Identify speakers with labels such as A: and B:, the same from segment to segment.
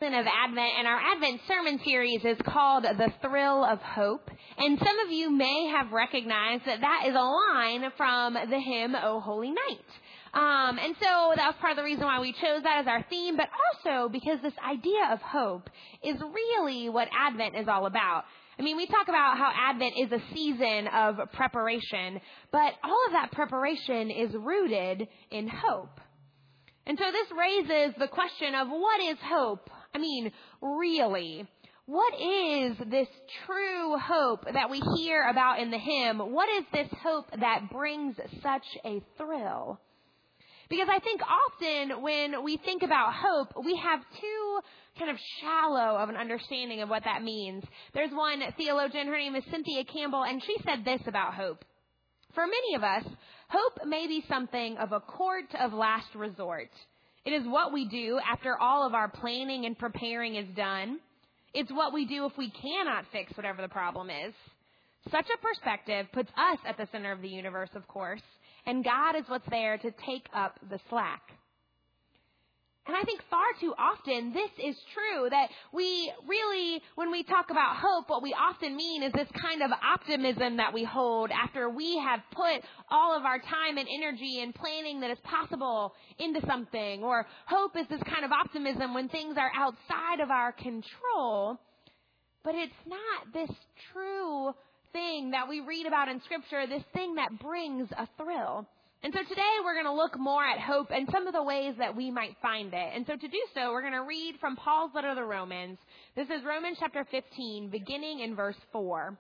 A: Of Advent, and our Advent sermon series is called The Thrill of Hope. And some of you may have recognized that is a line from the hymn, O Holy Night. And so that was part of the reason why we chose that as our theme, but also because this idea of hope is really what Advent is all about. I mean, we talk about how Advent is a season of preparation, but all of that preparation is rooted in hope. And so this raises the question of what is hope? I mean, really, what is this true hope that we hear about in the hymn? What is this hope that brings such a thrill? Because I think often when we think about hope, we have too kind of shallow of an understanding of what that means. There's one theologian, her name is Cynthia Campbell, and she said this about hope. For many of us, hope may be something of a court of last resort. It is what we do after all of our planning and preparing is done. It's what we do if we cannot fix whatever the problem is. Such a perspective puts us at the center of the universe, of course, and God is what's there to take up the slack. And I think far too often this is true, that we really, when we talk about hope, what we often mean is this kind of optimism that we hold after we have put all of our time and energy and planning that is possible into something. Or hope is this kind of optimism when things are outside of our control. But it's not this true thing that we read about in Scripture, this thing that brings a thrill. And so today we're going to look more at hope and some of the ways that we might find it. And so to do so, we're going to read from Paul's letter to the Romans. This is Romans chapter 15, beginning in verse 4.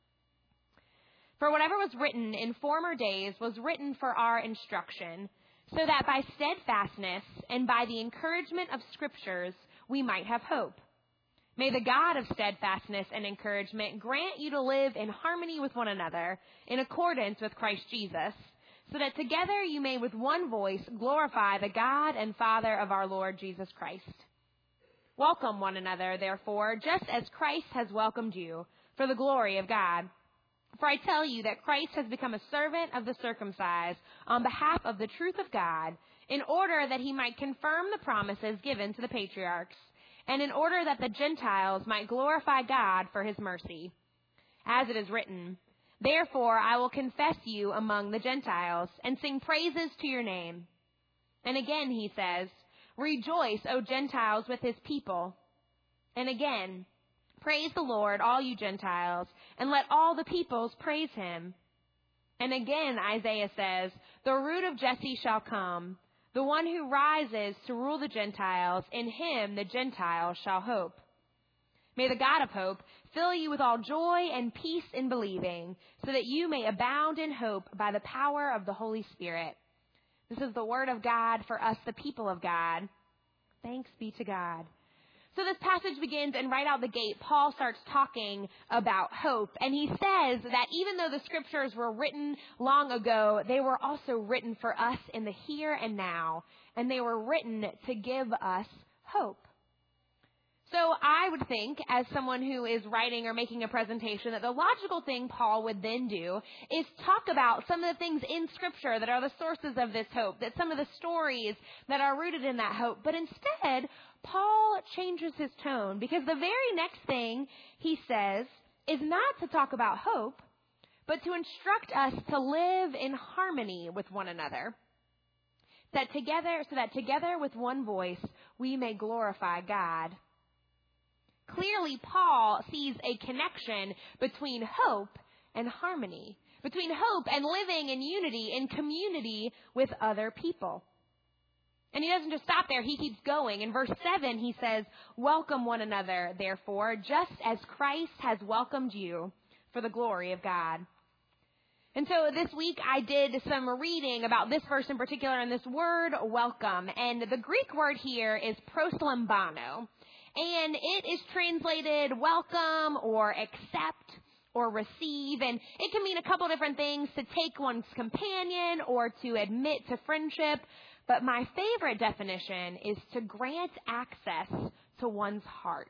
A: For whatever was written in former days was written for our instruction, so that by steadfastness and by the encouragement of Scriptures we might have hope. May the God of steadfastness and encouragement grant you to live in harmony with one another in accordance with Christ Jesus, so that together you may with one voice glorify the God and Father of our Lord Jesus Christ. Welcome one another, therefore, just as Christ has welcomed you, for the glory of God. For I tell you that Christ has become a servant of the circumcised on behalf of the truth of God, in order that he might confirm the promises given to the patriarchs, and in order that the Gentiles might glorify God for his mercy. As it is written, therefore I will confess you among the Gentiles and sing praises to your name. And again he says, rejoice, O Gentiles, with his people. And again, praise the Lord, all you Gentiles, and let all the peoples praise him. And again Isaiah says, the root of Jesse shall come, the one who rises to rule the Gentiles, in him the Gentiles shall hope. May the God of hope fill you with all joy and peace in believing, so that you may abound in hope by the power of the Holy Spirit. This is the word of God for us, the people of God. Thanks be to God. So this passage begins, and right out the gate, Paul starts talking about hope. And he says that even though the Scriptures were written long ago, they were also written for us in the here and now. And they were written to give us hope. So I would think, as someone who is writing or making a presentation, that the logical thing Paul would then do is talk about some of the things in Scripture that are the sources of this hope, that some of the stories that are rooted in that hope. But instead, Paul changes his tone, because the very next thing he says is not to talk about hope, but to instruct us to live in harmony with one another. So that together with one voice, we may glorify God. Clearly, Paul sees a connection between hope and harmony, between hope and living in unity, in community with other people. And he doesn't just stop there. He keeps going. In verse 7, he says, welcome one another, therefore, just as Christ has welcomed you, for the glory of God. And so this week I did some reading about this verse in particular and this word welcome. And the Greek word here is proslambano. And it is translated welcome or accept or receive. And it can mean a couple different things: to take one's companion or to admit to friendship. But my favorite definition is to grant access to one's heart.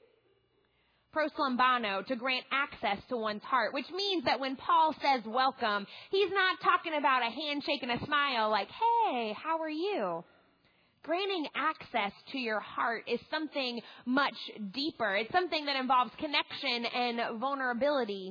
A: Proslambano, to grant access to one's heart, which means that when Paul says welcome, he's not talking about a handshake and a smile like, hey, how are you? granting access to your heart is something much deeper. It's something that involves connection and vulnerability.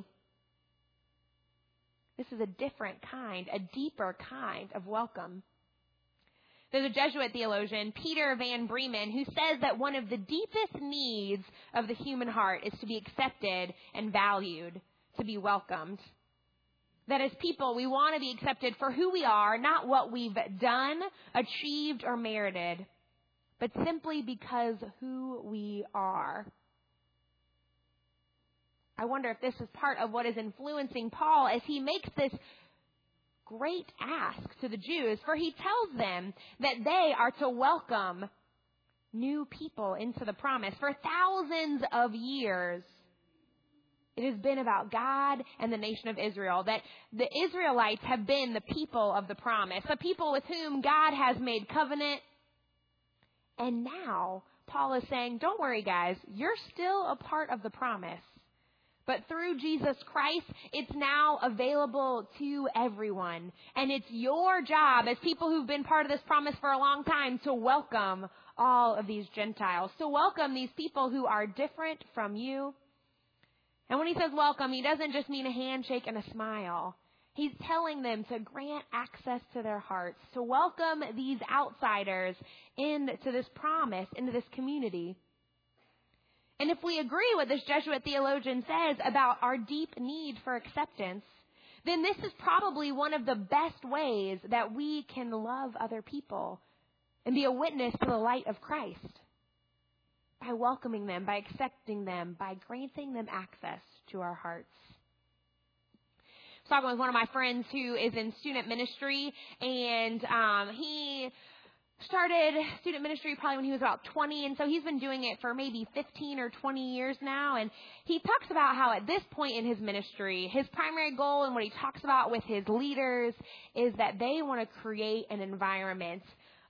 A: This is a different kind, a deeper kind of welcome. There's a Jesuit theologian, Peter Van Bremen, who says that one of the deepest needs of the human heart is to be accepted and valued, to be welcomed. That as people, we want to be accepted for who we are, not what we've done, achieved, or merited, but simply because who we are. I wonder if this is part of what is influencing Paul as he makes this great ask to the Jews, for he tells them that they are to welcome new people into the promise. For thousands of years, it has been about God and the nation of Israel, that the Israelites have been the people of the promise, the people with whom God has made covenant. And now Paul is saying, don't worry, guys, you're still a part of the promise. But through Jesus Christ, it's now available to everyone. And it's your job as people who've been part of this promise for a long time to welcome all of these Gentiles, to welcome these people who are different from you. And when he says welcome, he doesn't just mean a handshake and a smile. He's telling them to grant access to their hearts, to welcome these outsiders into this promise, into this community. And if we agree with this Jesuit theologian says about our deep need for acceptance, then this is probably one of the best ways that we can love other people and be a witness to the light of Christ. By welcoming them, by accepting them, by granting them access to our hearts. I was talking with one of my friends who is in student ministry, and he started student ministry probably when he was about 20, and so he's been doing it for maybe 15 or 20 years now. And he talks about how at this point in his ministry, his primary goal and what he talks about with his leaders is that they want to create an environment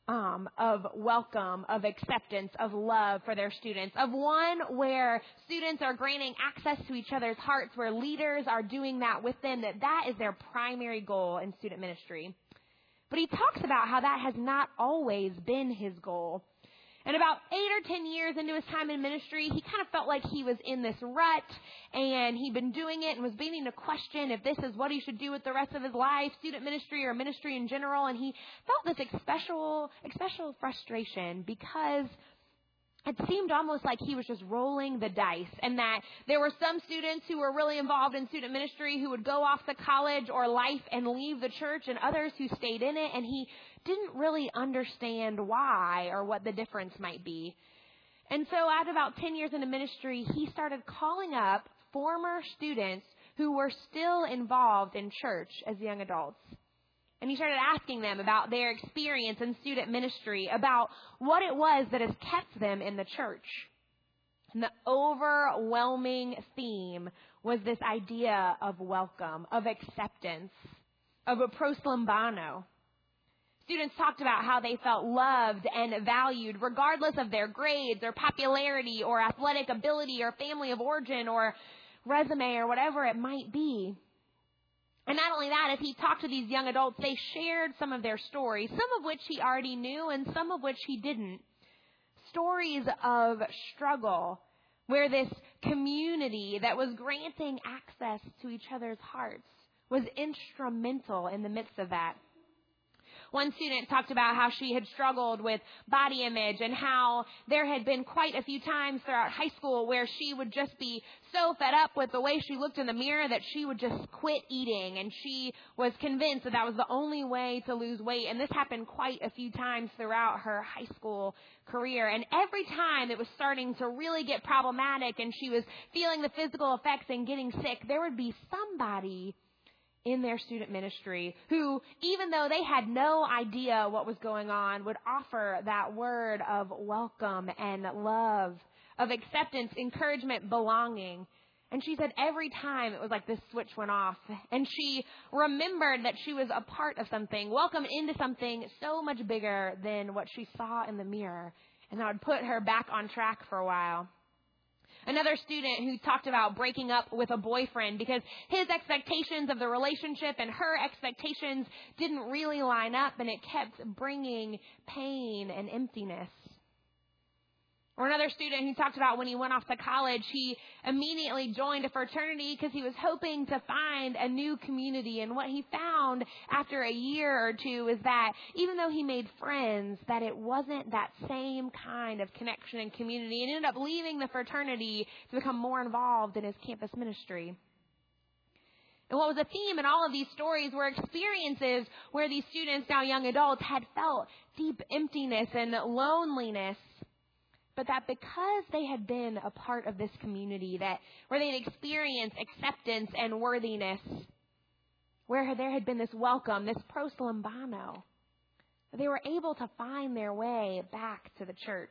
A: of welcome, of acceptance, of love for their students, of one where students are granting access to each other's hearts, where leaders are doing that with them, that is their primary goal in student ministry. But he talks about how that has not always been his goal. And about 8 or 10 years into his time in ministry, he kind of felt like he was in this rut, and he'd been doing it and was beginning to question if this is what he should do with the rest of his life, student ministry or ministry in general. And he felt this special frustration because it seemed almost like he was just rolling the dice, and that there were some students who were really involved in student ministry who would go off to college or life and leave the church, and others who stayed in it, and he didn't really understand why or what the difference might be. And so at about 10 years into ministry, he started calling up former students who were still involved in church as young adults. And he started asking them about their experience in student ministry, about what it was that has kept them in the church. And the overwhelming theme was this idea of welcome, of acceptance, of a proslambano. Students talked about how they felt loved and valued regardless of their grades or popularity or athletic ability or family of origin or resume or whatever it might be. And not only that, as he talked to these young adults, they shared some of their stories, some of which he already knew and some of which he didn't. Stories of struggle, where this community that was granting access to each other's hearts was instrumental in the midst of that. One student talked about how she had struggled with body image and how there had been quite a few times throughout high school where she would just be so fed up with the way she looked in the mirror that she would just quit eating. And she was convinced that that was the only way to lose weight. And this happened quite a few times throughout her high school career. And every time it was starting to really get problematic and she was feeling the physical effects and getting sick, there would be somebody in their student ministry who, even though they had no idea what was going on, would offer that word of welcome and love, of acceptance, encouragement, belonging. And she said every time it was like this switch went off, and she remembered that she was a part of something, welcomed into something so much bigger than what she saw in the mirror, and that would put her back on track for a while. Another student who talked about breaking up with a boyfriend because his expectations of the relationship and her expectations didn't really line up, and it kept bringing pain and emptiness. Or another student who talked about when he went off to college, he immediately joined a fraternity because he was hoping to find a new community. And what he found after a year or two is that even though he made friends, that it wasn't that same kind of connection and community, and ended up leaving the fraternity to become more involved in his campus ministry. And what was a theme in all of these stories were experiences where these students, now young adults, had felt deep emptiness and loneliness. But that because they had been a part of this community, that where they had experienced acceptance and worthiness, where there had been this welcome, this proslambano, they were able to find their way back to the church.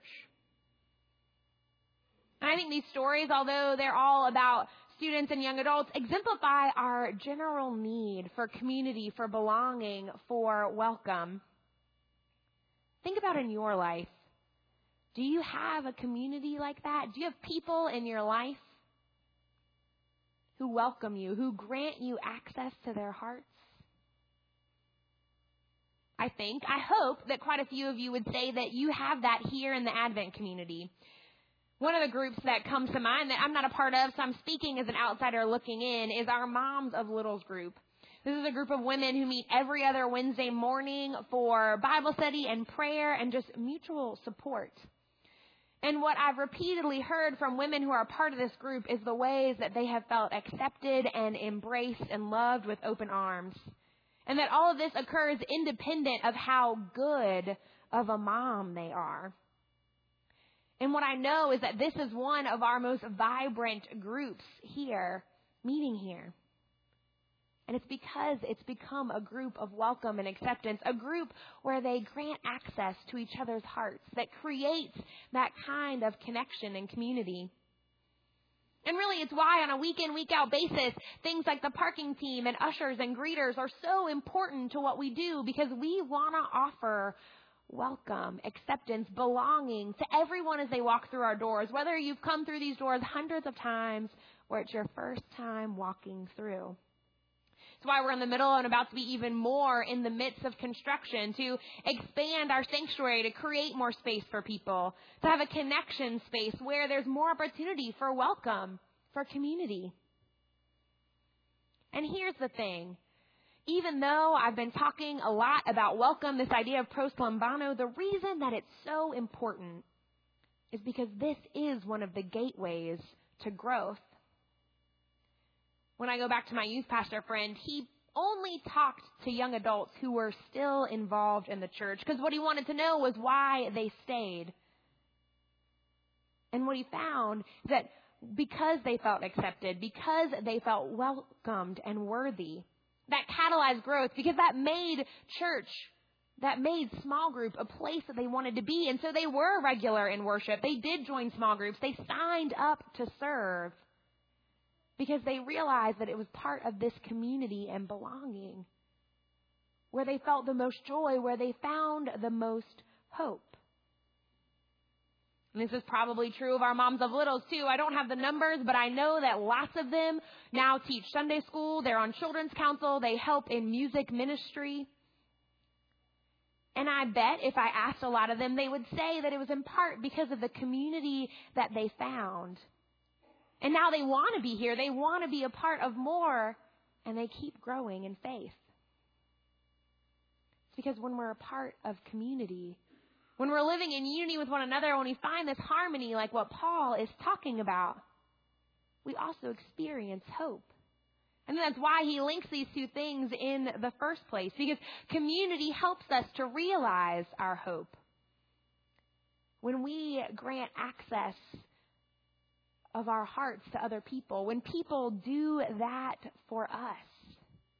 A: And I think these stories, although they're all about students and young adults, exemplify our general need for community, for belonging, for welcome. Think about in your life. Do you have a community like that? Do you have people in your life who welcome you, who grant you access to their hearts? I hope that quite a few of you would say that you have that here in the Advent community. One of the groups that comes to mind that I'm not a part of, so I'm speaking as an outsider looking in, is our Moms of Littles group. This is a group of women who meet every other Wednesday morning for Bible study and prayer and just mutual support. And what I've repeatedly heard from women who are a part of this group is the ways that they have felt accepted and embraced and loved with open arms. And that all of this occurs independent of how good of a mom they are. And what I know is that this is one of our most vibrant groups here, meeting here. And it's because it's become a group of welcome and acceptance, a group where they grant access to each other's hearts, that creates that kind of connection and community. And really, it's why on a week-in, week-out basis, things like the parking team and ushers and greeters are so important to what we do, because we want to offer welcome, acceptance, belonging to everyone as they walk through our doors, whether you've come through these doors hundreds of times or it's your first time walking through. That's why we're in the middle and about to be even more in the midst of construction to expand our sanctuary, to create more space for people, to have a connection space where there's more opportunity for welcome, for community. And here's the thing. Even though I've been talking a lot about welcome, this idea of proslambano, the reason that it's so important is because this is one of the gateways to growth. When I go back to my youth pastor friend, he only talked to young adults who were still involved in the church, because what he wanted to know was why they stayed. And what he found is that because they felt accepted, because they felt welcomed and worthy, that catalyzed growth, because that made church, that made small group a place that they wanted to be. And so they were regular in worship. They did join small groups. They signed up to serve, because they realized that it was part of this community and belonging, where they felt the most joy, where they found the most hope. And this is probably true of our Moms of Littles too. I don't have the numbers, but I know that lots of them now teach Sunday school. They're on children's council. They help in music ministry. And I bet if I asked a lot of them, they would say that it was in part because of the community that they found. And now they want to be here. They want to be a part of more, and they keep growing in faith. It's because when we're a part of community, when we're living in unity with one another, when we find this harmony like what Paul is talking about, we also experience hope. And that's why he links these two things in the first place, because community helps us to realize our hope. When we grant access of our hearts to other people, when people do that for us,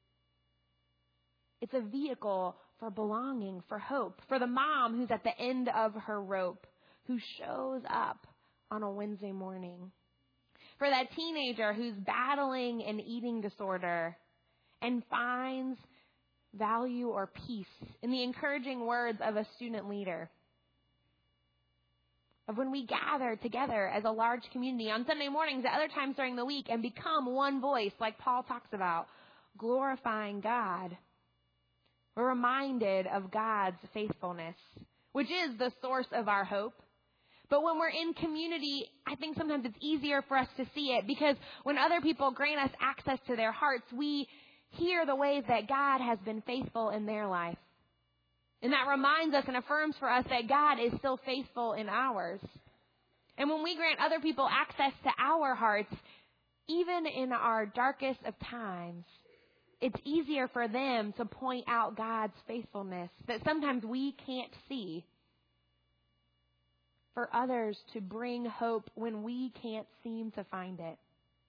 A: it's a vehicle for belonging, for hope, for the mom who's at the end of her rope, who shows up on a Wednesday morning, for that teenager who's battling an eating disorder and finds value or peace in the encouraging words of a student leader, of when we gather together as a large community on Sunday mornings at other times during the week and become one voice, like Paul talks about, glorifying God. We're reminded of God's faithfulness, which is the source of our hope. But when we're in community, I think sometimes it's easier for us to see it, because when other people grant us access to their hearts, we hear the ways that God has been faithful in their life. And that reminds us and affirms for us that God is still faithful in ours. And when we grant other people access to our hearts, even in our darkest of times, it's easier for them to point out God's faithfulness that sometimes we can't see. For others to bring hope when we can't seem to find it.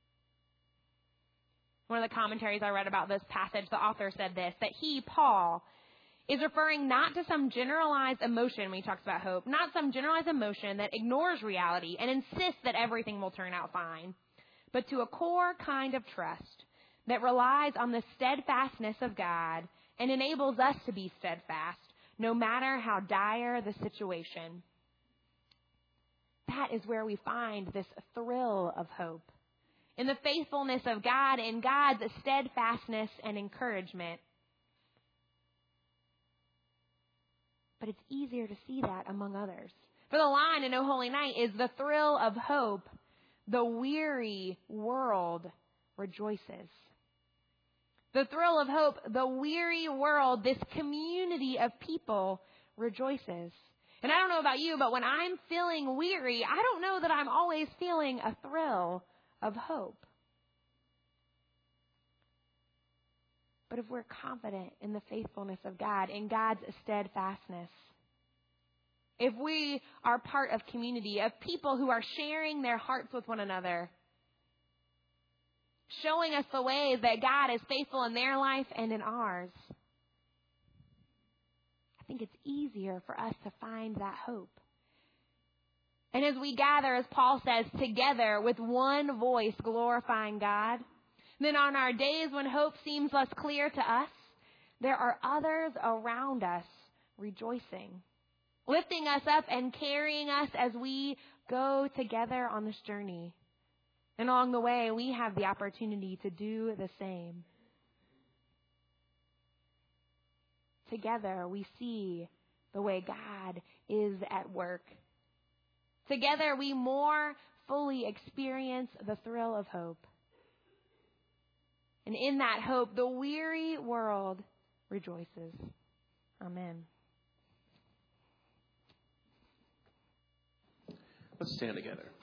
A: One of the commentaries I read about this passage, the author said this, that he, Paul, is referring not to some generalized emotion when he talks about hope, not some generalized emotion that ignores reality and insists that everything will turn out fine, but to a core kind of trust that relies on the steadfastness of God and enables us to be steadfast, no matter how dire the situation. That is where we find this thrill of hope. In the faithfulness of God, in God's steadfastness and encouragement. But it's easier to see that among others. For the line in O Holy Night is the thrill of hope. The weary world rejoices. The thrill of hope, the weary world, this community of people rejoices. And I don't know about you, but when I'm feeling weary, I don't know that I'm always feeling a thrill of hope. But if we're confident in the faithfulness of God, in God's steadfastness, if we are part of community, of people who are sharing their hearts with one another, showing us the ways that God is faithful in their life and in ours, I think it's easier for us to find that hope. And as we gather, as Paul says, together with one voice glorifying God, then on our days when hope seems less clear to us, there are others around us rejoicing, lifting us up and carrying us as we go together on this journey. And along the way, we have the opportunity to do the same. Together, we see the way God is at work. Together, we more fully experience the thrill of hope. And in that hope, the weary world rejoices. Amen.
B: Let's stand together.